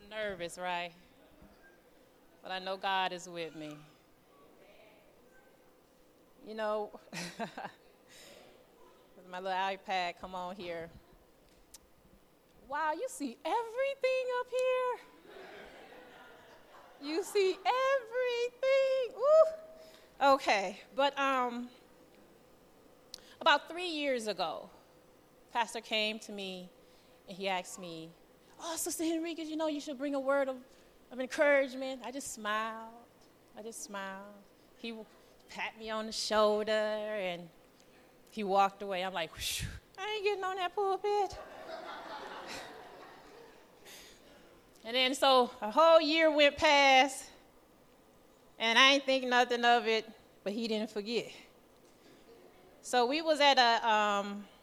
nervous, right? But I know God is with me. You know, my little iPad, come on here. Wow, you see everything up here? You see everything? Woo. Okay, but about 3 years ago, Pastor came to me and he asked me, "Oh, Sister Henriquez, you know you should bring a word of encouragement." I just smiled. He pat me on the shoulder and he walked away. I'm like, I ain't getting on that pulpit. And then so a whole year went past and I ain't think nothing of it, but he didn't forget. So we was at a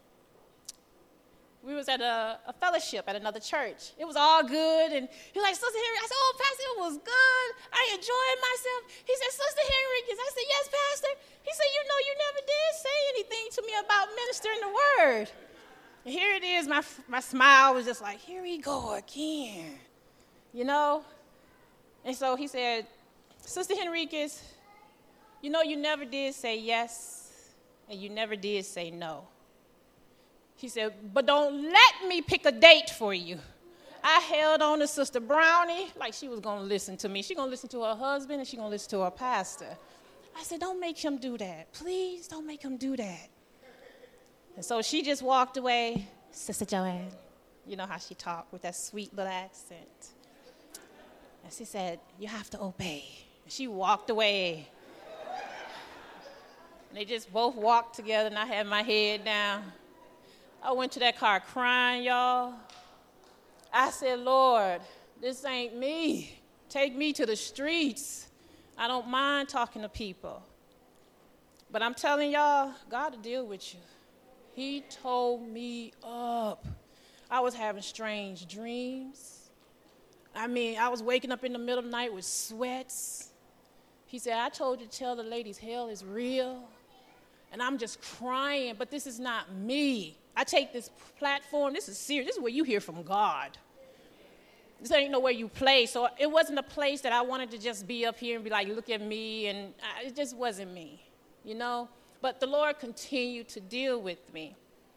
fellowship at another church. It was all good, and he was like, "Sister Henry," I said, "Oh, Pastor, it was good. I enjoyed myself." He said, "Sister Henriquez." I said, "Yes, Pastor." He said, "You know, you never did say anything to me about ministering the word." And here it is, my smile was just like, here we go again, you know? And so he said, "Sister Henriquez, you know you never did say yes, and you never did say no." He said, "But don't let me pick a date for you." I held on to Sister Brownie like she was going to listen to me. She's going to listen to her husband and she's going to listen to her pastor. I said, "Don't make him do that. Please don't make him do that." And so she just walked away. "Sister Joanne," you know how she talked with that sweet little accent. And she said, "You have to obey." And she walked away. And they just both walked together and I had my head down. I went to that car crying, y'all. I said, "Lord, this ain't me. Take me to the streets. I don't mind talking to people." But I'm telling y'all, God will deal with you. He told me up. I was having strange dreams. I was waking up in the middle of the night with sweats. He said, "I told you to tell the ladies hell is real." And I'm just crying, but this is not me. I take this platform, this is serious. This is where you hear from God. This ain't nowhere you play. So it wasn't a place that I wanted to just be up here and be like, "Look at me," and it just wasn't me, you know? But the Lord continued to deal with me.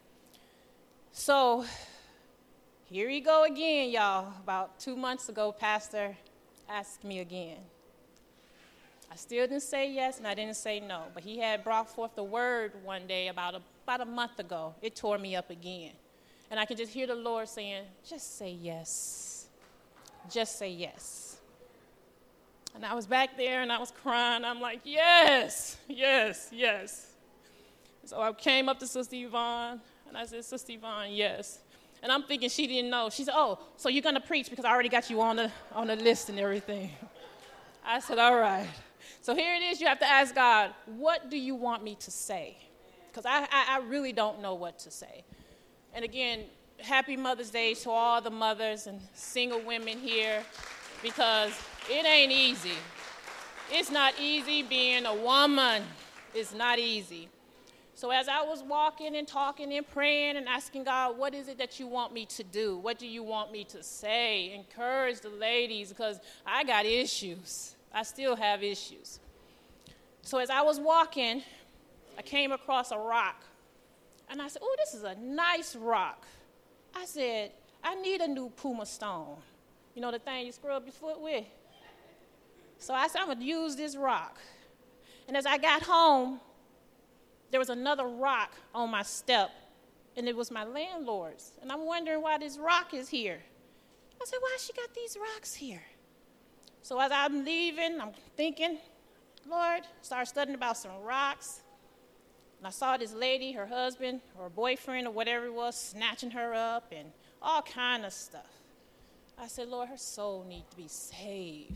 So here we go again, y'all. About 2 months ago, Pastor asked me again. I still didn't say yes, and I didn't say no. But he had brought forth the word one day about a month ago. It tore me up again. And I could just hear the Lord saying, "Just say yes. Just say yes." And I was back there, and I was crying. I'm like, "Yes, yes, yes." So I came up to Sister Yvonne, and I said, "Sister Yvonne, yes." And I'm thinking she didn't know. She said, "Oh, so you're going to preach because I already got you on the list and everything." I said, "All right." So here it is. You have to ask God, what do you want me to say? Because I really don't know what to say. And again, happy Mother's Day to all the mothers and single women here, because it ain't easy. It's not easy being a woman. It's not easy. So as I was walking and talking and praying and asking God, what is it that you want me to do? What do you want me to say? Encourage the ladies, because I got issues. I still have issues. So as I was walking, I came across a rock. And I said, "Oh, this is a nice rock." I said, "I need a new Puma stone." You know, the thing you scrub your foot with? So I said, "I'm going to use this rock." And as I got home, there was another rock on my step, and it was my landlord's. And I'm wondering why this rock is here. I said, "Why she got these rocks here?" So as I'm leaving, I'm thinking, Lord, started studying about some rocks. And I saw this lady, her husband or boyfriend or whatever it was, snatching her up and all kind of stuff. I said, Lord, her soul needs to be saved.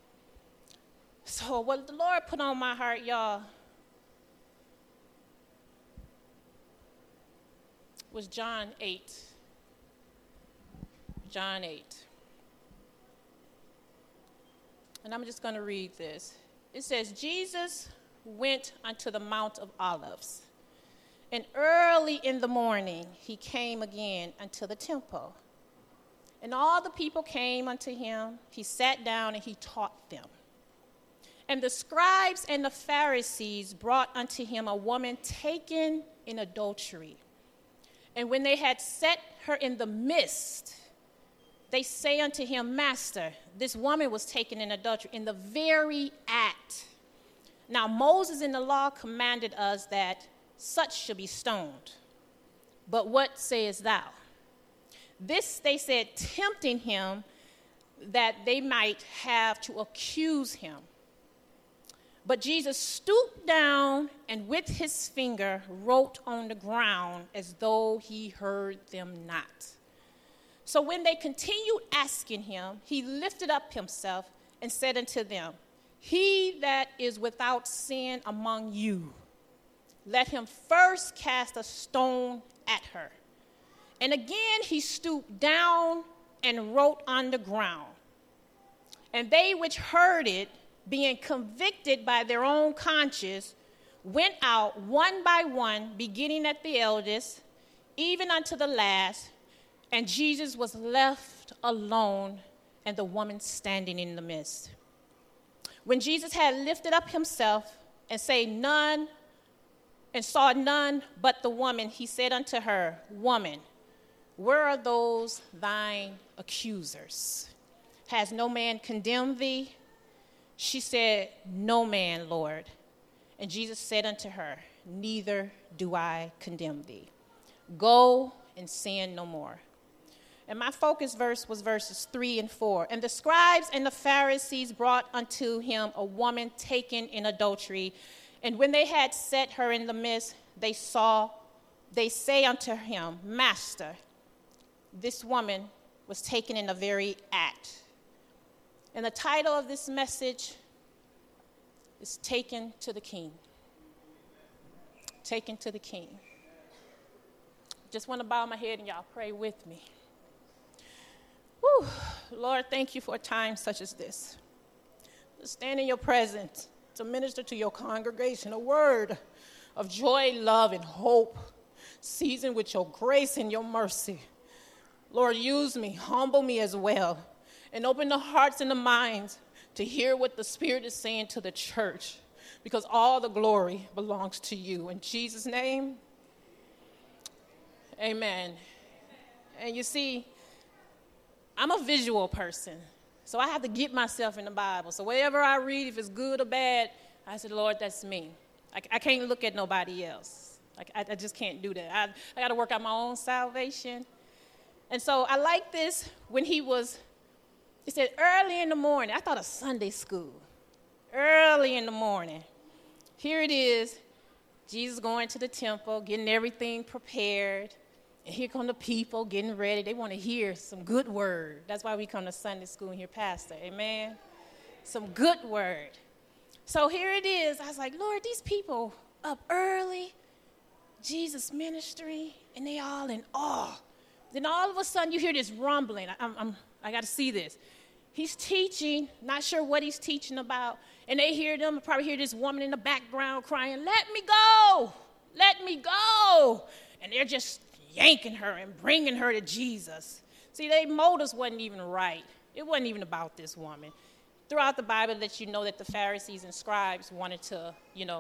So what the Lord put on my heart, y'all, was John 8. John 8. And I'm just going to read this. It says, Jesus went unto the Mount of Olives, and early in the morning he came again unto the temple. And all the people came unto him. He sat down and he taught them. And the scribes and the Pharisees brought unto him a woman taken in adultery. And when they had set her in the midst, they say unto him, Master, this woman was taken in adultery in the very act. Now Moses in the law commanded us that such should be stoned. But what sayest thou? This they said, tempting him that they might have to accuse him. But Jesus stooped down and with his finger wrote on the ground as though he heard them not. So when they continued asking him, he lifted up himself and said unto them, He that is without sin among you, let him first cast a stone at her. And again he stooped down and wrote on the ground. And they which heard it, being convicted by their own conscience, went out one by one, beginning at the eldest, even unto the last, and Jesus was left alone, and the woman standing in the midst. When Jesus had lifted up himself and saw none but the woman, he said unto her, Woman, where are those thine accusers? Has no man condemned thee? She said, No man, Lord. And Jesus said unto her, Neither do I condemn thee. Go and sin no more. And my focus verse was verses 3 and 4. And the scribes and the Pharisees brought unto him a woman taken in adultery. And when they had set her in the midst, they say unto him, Master, this woman was taken in the very act. And the title of this message is Taken to the King. Taken to the King. Just want to bow my head and y'all pray with me. Whew. Lord, thank you for a time such as this. To stand in your presence, to minister to your congregation, a word of joy, love, and hope, seasoned with your grace and your mercy. Lord, use me, humble me as well, and open the hearts and the minds to hear what the Spirit is saying to the church, because all the glory belongs to you. In Jesus' name, amen. And you see, I'm a visual person, so I have to get myself in the Bible. So whatever I read, if it's good or bad, I said, Lord, that's me. I can't look at nobody else. I just can't do that. I got to work out my own salvation. And so I like this when he said early in the morning. I thought of Sunday school. Early in the morning. Here it is, Jesus going to the temple, getting everything prepared. And here come the people getting ready. They want to hear some good word. That's why we come to Sunday school and hear pastor. Amen? Some good word. So here it is. I was like, Lord, these people up early, Jesus ministry, and they all in awe. Then all of a sudden you hear this rumbling. I got to see this. He's teaching, not sure what he's teaching about. And they hear them, probably hear this woman in the background crying, let me go, let me go. And they're just yanking her and bringing her to Jesus. See, their motives wasn't even right. It wasn't even about this woman. Throughout the Bible, that you know that the Pharisees and scribes wanted to,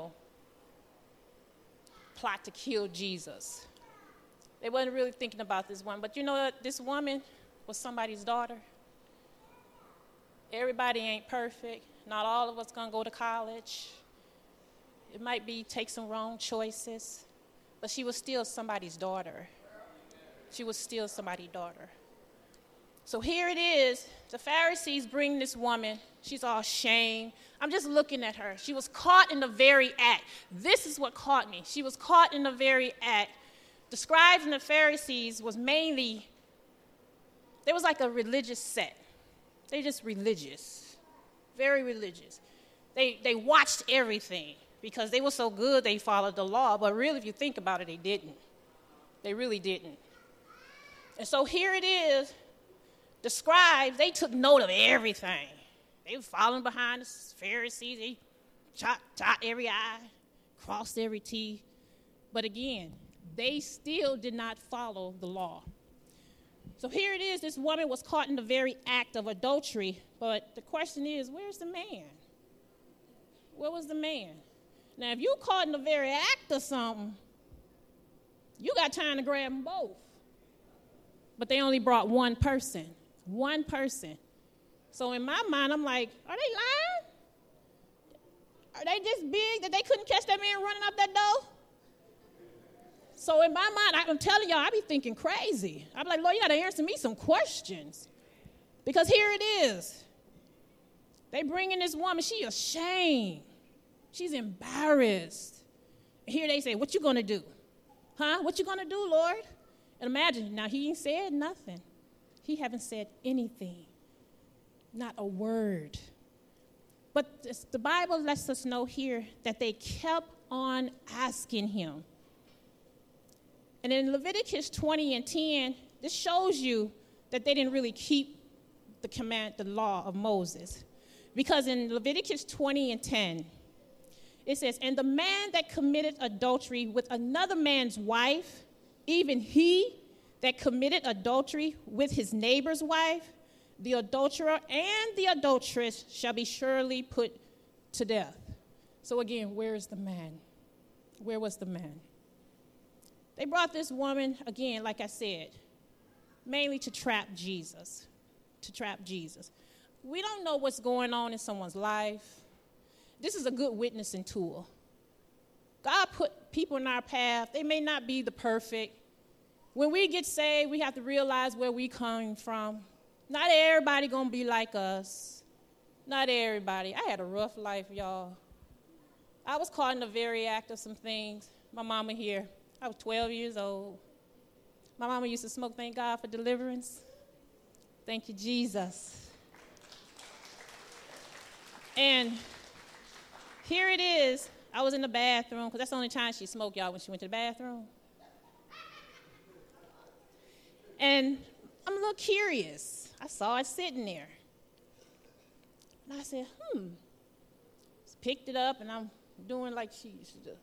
plot to kill Jesus. They wasn't really thinking about this woman. But you know that this woman was somebody's daughter. Everybody ain't perfect. Not all of us going to go to college. It might be take some wrong choices. But she was still somebody's daughter. She was still somebody's daughter. So here it is. The Pharisees bring this woman. She's all shamed. I'm just looking at her. She was caught in the very act. This is what caught me. She was caught in the very act. The scribes and the Pharisees was mainly, they was like a religious set. They just religious, very religious. They watched everything because they were so good they followed the law. But really, if you think about it, they didn't. They really didn't. And so here it is. The scribes, they took note of everything. They were following behind the Pharisees. They shot every I, crossed every T. But again, they still did not follow the law. So here it is, this woman was caught in the very act of adultery, but the question is, where's the man? Where was the man? Now, if you caught in the very act of something, you got time to grab them both. But they only brought one person. One person. So in my mind, I'm like, are they lying? Are they this big that they couldn't catch that man running up that door? So in my mind, I'm telling y'all, I be thinking crazy. I'm like, Lord, you got to answer me some questions. Because here it is. They bring in this woman. She ashamed. She's embarrassed. And here they say, what you going to do? Huh? What you going to do, Lord? And imagine, now he ain't said nothing. He haven't said anything. Not a word. But the Bible lets us know here that they kept on asking him. And in Leviticus 20 and 10, this shows you that they didn't really keep the law of Moses. Because in Leviticus 20 and 10, it says, and the man that committed adultery with another man's wife, even he that committed adultery with his neighbor's wife, the adulterer and the adulteress shall be surely put to death. So again, where is the man? Where was the man? They brought this woman, again, like I said, mainly to trap Jesus. To trap Jesus. We don't know what's going on in someone's life. This is a good witnessing tool. God put people in our path. They may not be the perfect. When we get saved, we have to realize where we come from. Not everybody going to be like us. Not everybody. I had a rough life, y'all. I was caught in the very act of some things. My mama here. I was 12 years old. My mama used to smoke. Thank God for deliverance. Thank you, Jesus. And here it is. I was in the bathroom, because that's the only time she smoked, y'all, when she went to the bathroom. And I'm a little curious. I saw it sitting there. And I said, Picked it up, and I'm doing like she used to do.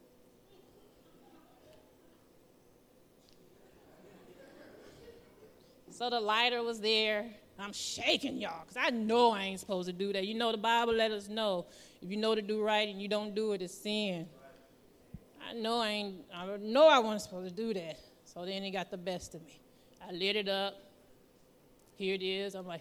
So the lighter was there. I'm shaking, y'all, because I know I ain't supposed to do that. You know the Bible let us know. If you know to do right and you don't do it, it's sin. I know I wasn't supposed to do that. So then it got the best of me. I lit it up. Here it is. I'm like,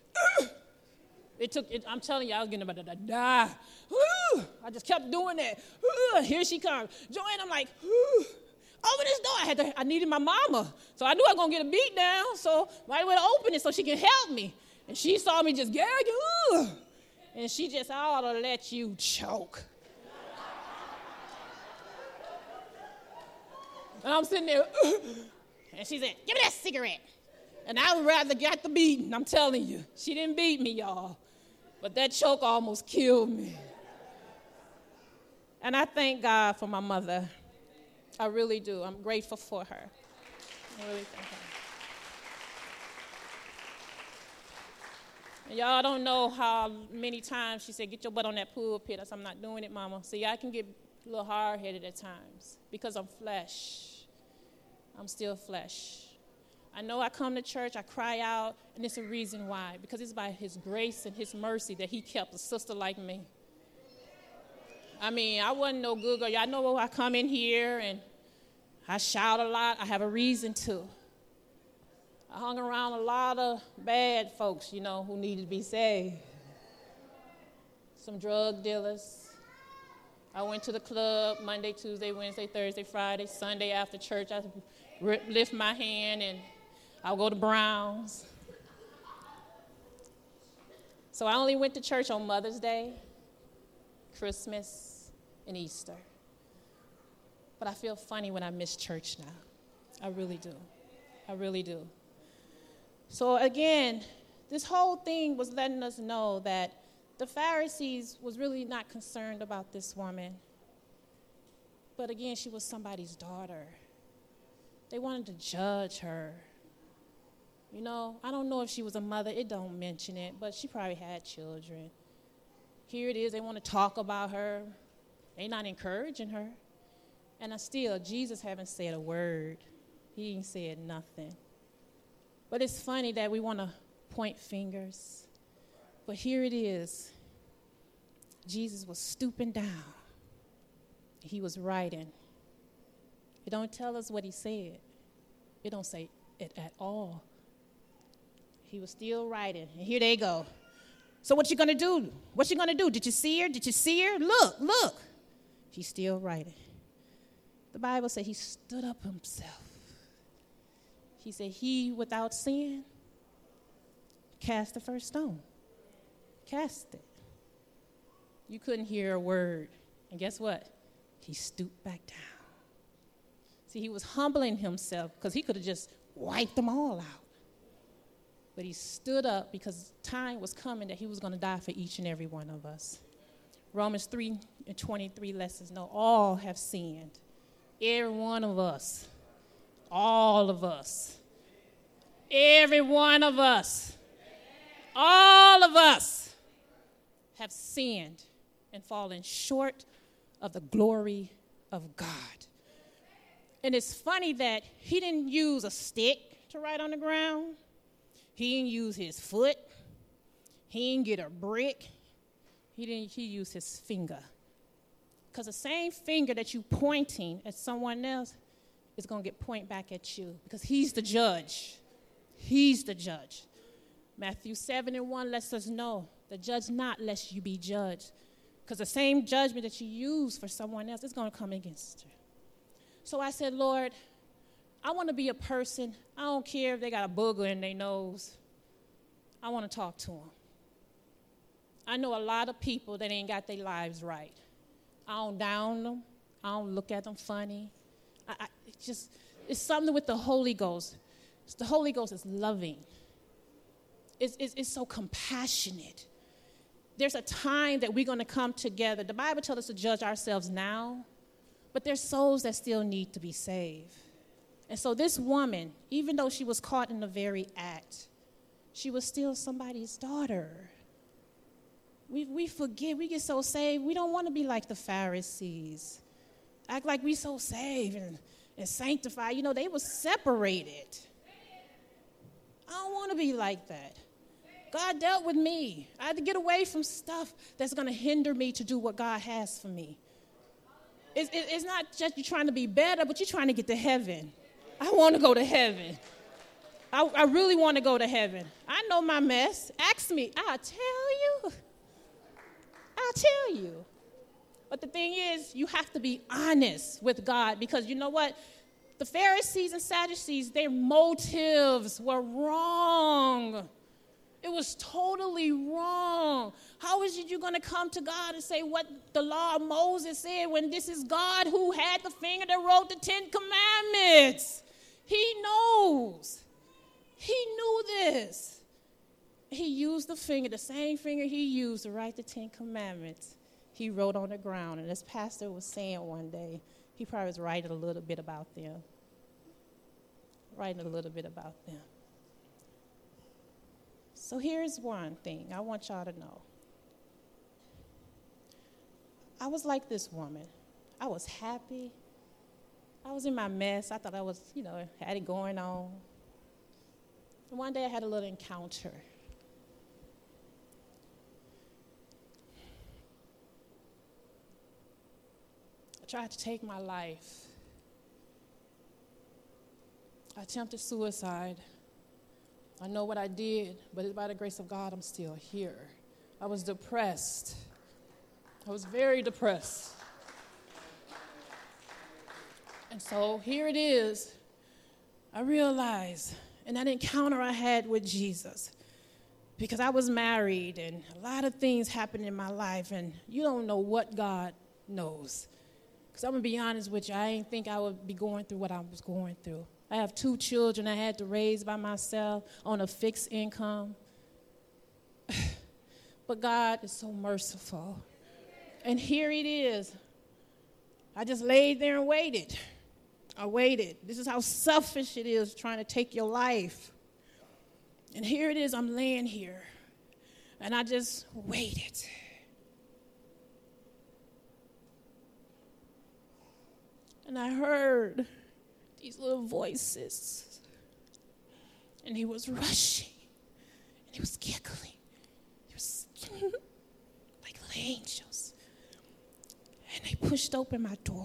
I'm telling you, I was getting about to die. I just kept doing that. Here she comes. Joanne, I'm like, open this door. I needed my mama. So I knew I was going to get a beat down. So might as well open it so she can help me. And she saw me just gagging. And she just, I ought to let you choke. And I'm sitting there. And she said, give me that cigarette. And I would rather get the beating. I'm telling you. She didn't beat me, y'all. But that choke almost killed me. And I thank God for my mother. I really do. I'm grateful for her. I really thank her. And y'all don't know how many times she said, get your butt on that pulpit. I said, I'm not doing it, Mama. See, I can get a little hard-headed at times because I'm flesh. I'm still flesh. I know I come to church, I cry out, and it's a reason why. Because it's by his grace and his mercy that he kept a sister like me. I mean, I wasn't no good girl. Y'all know I come in here and I shout a lot. I have a reason to. I hung around a lot of bad folks, who needed to be saved. Some drug dealers. I went to the club Monday, Tuesday, Wednesday, Thursday, Friday, Sunday after church. I lift my hand and I'll go to Browns. So I only went to church on Mother's Day, Christmas, and Easter. But I feel funny when I miss church now. I really do. I really do. So again, this whole thing was letting us know that the Pharisees was really not concerned about this woman. But again, she was somebody's daughter. They wanted to judge her. I don't know if she was a mother. It don't mention it, but she probably had children. Here it is. They want to talk about her. They're not encouraging her. And still, Jesus haven't said a word. He ain't said nothing. But it's funny that we want to point fingers. But here it is. Jesus was stooping down. He was writing. It don't tell us what he said. It don't say it at all. He was still writing. And here they go. So what you going to do? What you going to do? Did you see her? Did you see her? Look. He's still writing. The Bible said he stood up himself. He said, he without sin cast the first stone. Cast it. You couldn't hear a word. And guess what? He stooped back down. See, he was humbling himself because he could have just wiped them all out. But he stood up because time was coming that he was going to die for each and every one of us. Romans 3:23 lets us know all have sinned. Every one of us. All of us. Every one of us. All of us have sinned and fallen short of the glory of God. And it's funny that he didn't use a stick to write on the ground. He didn't use his foot. He didn't get a brick. He used his finger. Because the same finger that you pointing at someone else is going to get point back at you because he's the judge. He's the judge. Matthew 7:1 lets us know the judge not lest you be judged. Because the same judgment that you use for someone else is going to come against you. So I said, Lord, I want to be a person. I don't care if they got a booger in their nose. I want to talk to them. I know a lot of people that ain't got their lives right. I don't down them. I don't look at them funny. It's something with the Holy Ghost. The Holy Ghost is loving. It's so compassionate. There's a time that we're going to come together. The Bible tells us to judge ourselves now, but there's souls that still need to be saved. And so this woman, even though she was caught in the very act, she was still somebody's daughter. We forget, we get so saved, we don't want to be like the Pharisees. Act like we so saved and sanctified. You know, they were separated. I don't want to be like that. God dealt with me. I had to get away from stuff that's going to hinder me to do what God has for me. It's not just you trying to be better, but you're trying to get to heaven. I want to go to heaven. I really want to go to heaven. I know my mess. Ask me. I'll tell you. But the thing is, you have to be honest with God because you know what? The Pharisees and Sadducees, their motives were wrong. It was totally wrong. How is it you're going to come to God and say what the law of Moses said when this is God who had the finger that wrote the 10 Commandments? He knows. He knew this. He used the finger, the same finger he used to write the 10 Commandments. He wrote on the ground. And as Pastor was saying one day, he probably was writing a little bit about them. So here's one thing I want y'all to know. I was like this woman. I was happy. I was in my mess. I thought I was, had it going on. And one day I had a little encounter. I tried to take my life. I attempted suicide. I know what I did, but by the grace of God, I'm still here. I was depressed. I was very depressed. And so here it is. I realized in that encounter I had with Jesus, because I was married and a lot of things happened in my life, and you don't know what God knows. Because I'm going to be honest with you, I didn't think I would be going through what I was going through. I have 2 children I had to raise by myself on a fixed income. But God is so merciful. And here it is. I just laid there and waited. I waited. This is how selfish it is trying to take your life. And here it is, I'm laying here. And I just waited. And I heard these little voices. And he was rushing. And he was giggling. He was like angels. And they pushed open my door.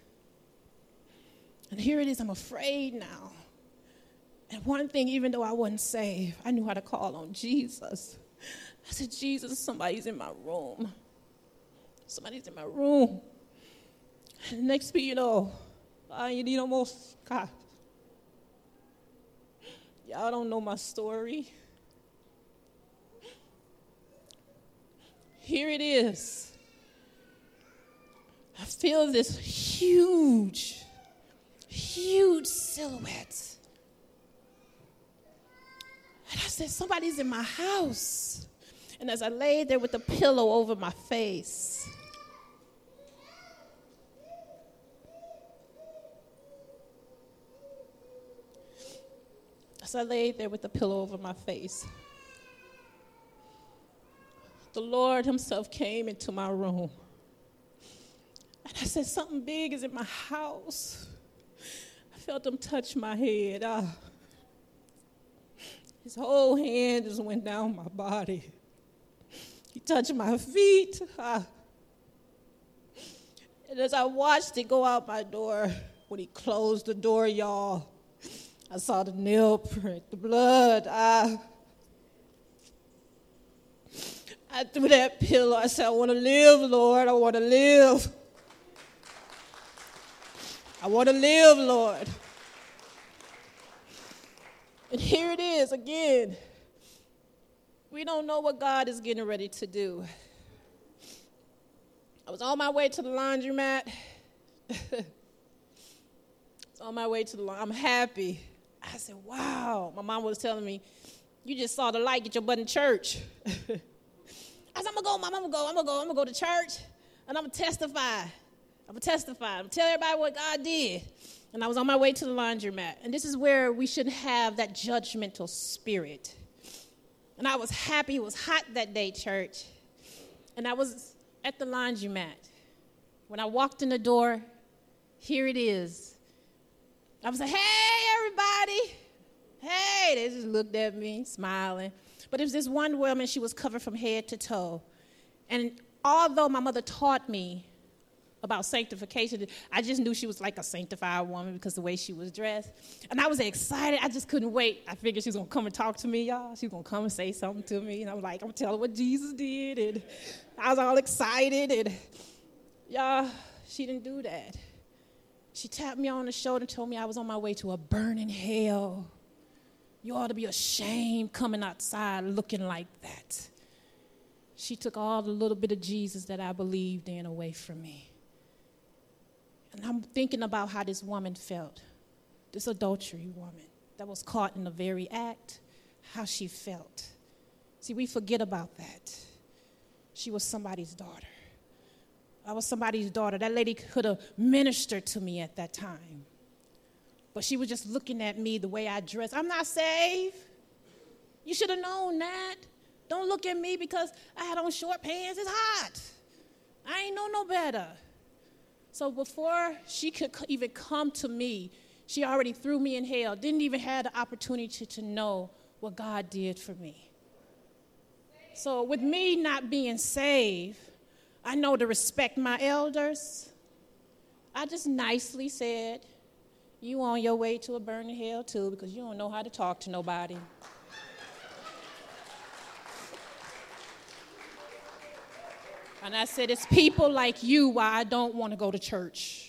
And here it is, I'm afraid now. And one thing, even though I wasn't saved, I knew how to call on Jesus. I said, Jesus, somebody's in my room. Somebody's in my room. And the next thing you know, you need almost, God. Y'all don't know my story. Here it is. I feel this huge silhouette. And I said, somebody's in my house. And as I laid there with the pillow over my face, the Lord himself came into my room. And I said, something big is in my house. I felt him touch my head. His whole hand just went down my body. He touched my feet. And as I watched it go out my door, when he closed the door, y'all, I saw the nail print, the blood. I threw that pillow. I said, I want to live, Lord. I want to live. I want to live, Lord. And here it is again. We don't know what God is getting ready to do. I was on my way to the laundromat. I'm happy. I said, wow. My mom was telling me, you just saw the light, get your butt in church. I said, I'm going to go, Mom. I'm going to go to church, and I'm going to testify. I'm going to tell everybody what God did. And I was on my way to the laundromat. And this is where we should have that judgmental spirit. And I was happy. It was hot that day, church. And I was at the laundromat. When I walked in the door, here it is. I was like, hey, everybody. Hey, they just looked at me, smiling. But it was this one woman, she was covered from head to toe. And although my mother taught me about sanctification, I just knew she was like a sanctified woman because the way she was dressed. And I was excited. I just couldn't wait. I figured she was going to come and talk to me, y'all. She was going to come and say something to me. And I was like, I'm going to tell her what Jesus did. And I was all excited. And y'all, she didn't do that. She tapped me on the shoulder and told me I was on my way to a burning hell. You ought to be ashamed coming outside looking like that. She took all the little bit of Jesus that I believed in away from me. And I'm thinking about how this woman felt, this adultery woman that was caught in the very act, how she felt. See, we forget about that. She was somebody's daughter. I was somebody's daughter. That lady could have ministered to me at that time. But she was just looking at me the way I dressed. I'm not saved. You should have known that. Don't look at me because I had on short pants. It's hot. I ain't know no better. So before she could even come to me, she already threw me in hell, didn't even have the opportunity to know what God did for me. So with me not being saved, I know to respect my elders. I just nicely said, you on your way to a burning hell too because you don't know how to talk to nobody. And I said, it's people like you why I don't want to go to church.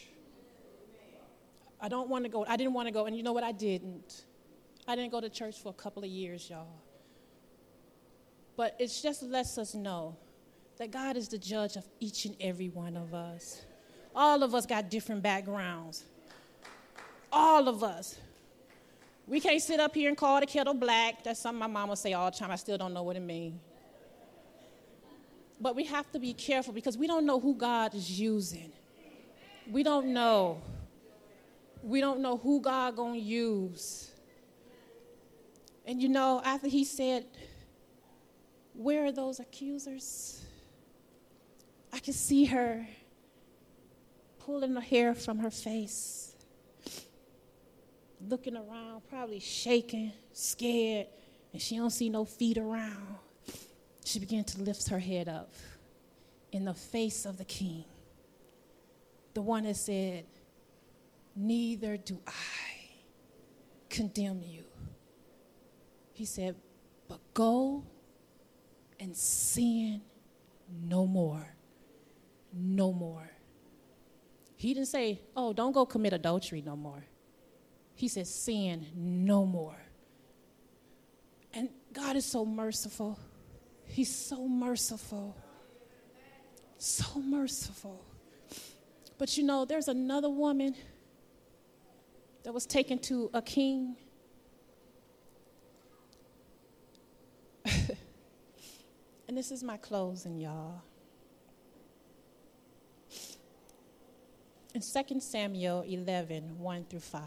I don't want to go. I didn't want to go. And you know what? I didn't. I didn't go to church for a couple of years, y'all. But it just lets us know that God is the judge of each and every one of us. All of us got different backgrounds. All of us. We can't sit up here and call the kettle black. That's something my mama say all the time. I still don't know what it means. But we have to be careful because we don't know who God is using. We don't know. We don't know who God gonna use. And you know, after he said, where are those accusers? I could see her pulling the hair from her face. looking around, probably shaking, scared, and she don't see no feet around. She began to lift her head up in the face of the king, the one that said, neither do I condemn you. He said, but go and sin no more. No more. He didn't say, oh, don't go commit adultery no more. He said, sin no more. And God is so merciful. He's so merciful. So merciful. But you know, there's another woman that was taken to a king. And this is my closing, y'all. In 2 Samuel 11, 1 through 5,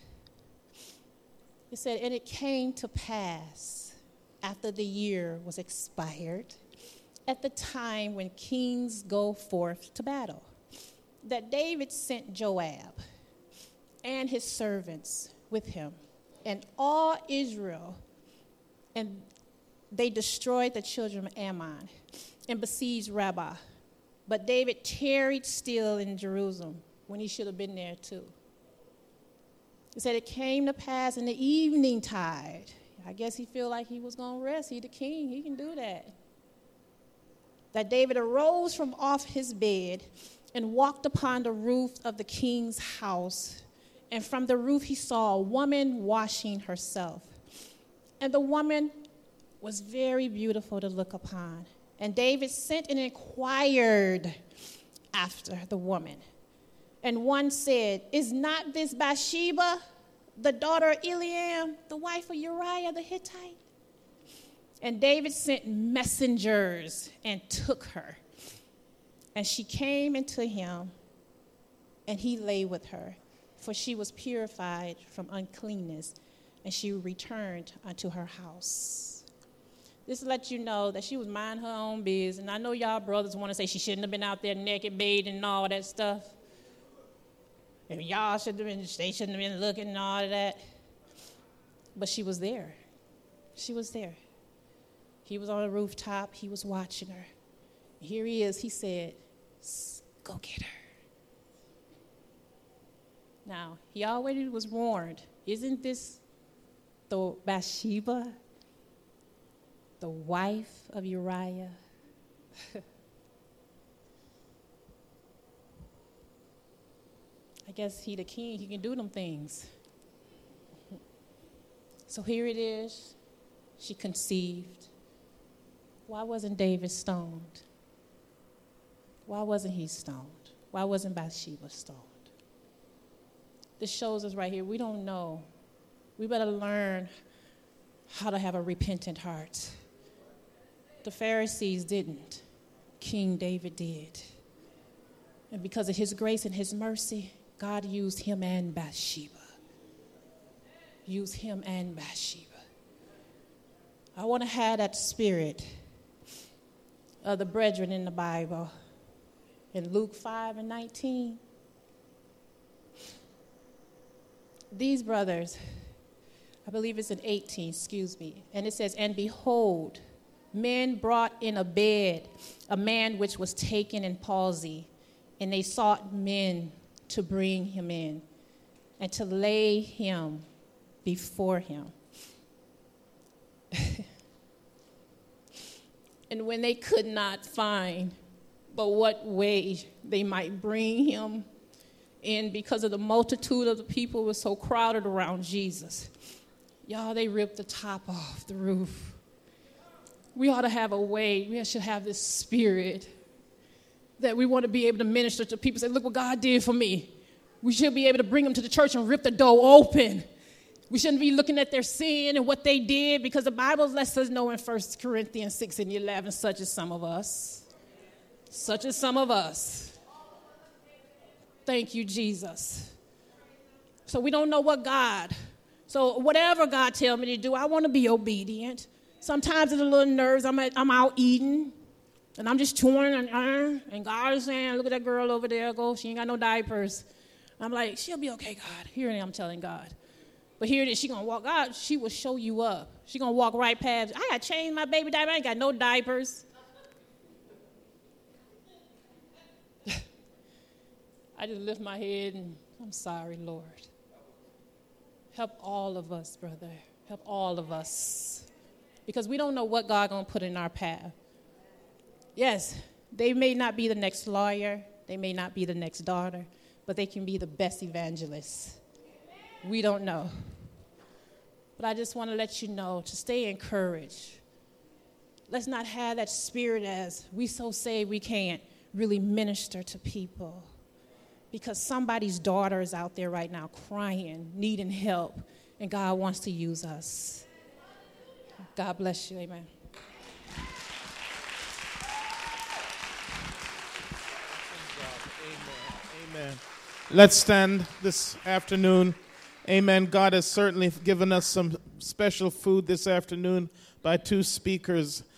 it said, and it came to pass after the year was expired, at the time when kings go forth to battle, that David sent Joab and his servants with him and all Israel, and they destroyed the children of Ammon and besieged Rabbah. But David tarried still in Jerusalem when he should have been there too. It said it came to pass in the evening tide. I guess he felt like he was going to rest. He the king. He can do that. That David arose from off his bed and walked upon the roof of the king's house. And from the roof he saw a woman washing herself. And the woman was very beautiful to look upon. And David sent and inquired after the woman. And one said, is not this Bathsheba, the daughter of Eliam, the wife of Uriah the Hittite? And David sent messengers and took her. And she came into him, and he lay with her, for she was purified from uncleanness, and she returned unto her house. This lets you know that she was minding her own business. And I know y'all brothers want to say she shouldn't have been out there naked, bathing, and all that stuff. And y'all they shouldn't have been looking and all of that. But she was there. She was there. He was on the rooftop. He was watching her. And here he is. He said, go get her. Now, he already was warned. Isn't this the Bathsheba, the wife of Uriah? I guess he the king, he can do them things. So here it is. She conceived. Why wasn't David stoned? Why wasn't he stoned? Why wasn't Bathsheba stoned? This shows us right here, we don't know. We better learn how to have a repentant heart. The Pharisees didn't. King David did. And because of his grace and his mercy, God used him and Bathsheba. Used him and Bathsheba. I want to have that spirit of the brethren in the Bible. In Luke 5:19. These brothers, I believe it's in 18, and it says, and behold, men brought in a bed a man which was taken in palsy, and they sought men to bring him in and to lay him before him. And when they could not find but what way they might bring him in, because of the multitude of the people was so crowded around Jesus, y'all, they ripped the top off the roof. We ought to have a way, we should have this spirit that we want to be able to minister to people. Say, look what God did for me. We should be able to bring them to the church and rip the door open. We shouldn't be looking at their sin and what they did, because the Bible lets us know in 1 Corinthians 6:11, such as some of us. Such as some of us. Thank you, Jesus. So we don't know what God. So whatever God tells me to do, I want to be obedient. Sometimes it's a little nerves. I'm out eating, and I'm just chewing, and God is saying, look at that girl over there. Go, she ain't got no diapers. I'm like, she'll be okay, God. Here I am telling God. But here it is, she going to walk out, she will show you up. She going to walk right past. I got to change my baby diaper. I ain't got no diapers. I just lift my head and I'm sorry, Lord. Help all of us, brother. Help all of us. Because we don't know what God going to put in our path. Yes, they may not be the next lawyer. They may not be the next daughter. But they can be the best evangelists. We don't know. But I just want to let you know to stay encouraged. Let's not have that spirit as we so say we can't really minister to people. Because somebody's daughter is out there right now crying, needing help, and God wants to use us. God bless you. Amen. Amen. Let's stand this afternoon. Amen. God has certainly given us some special food this afternoon by two speakers.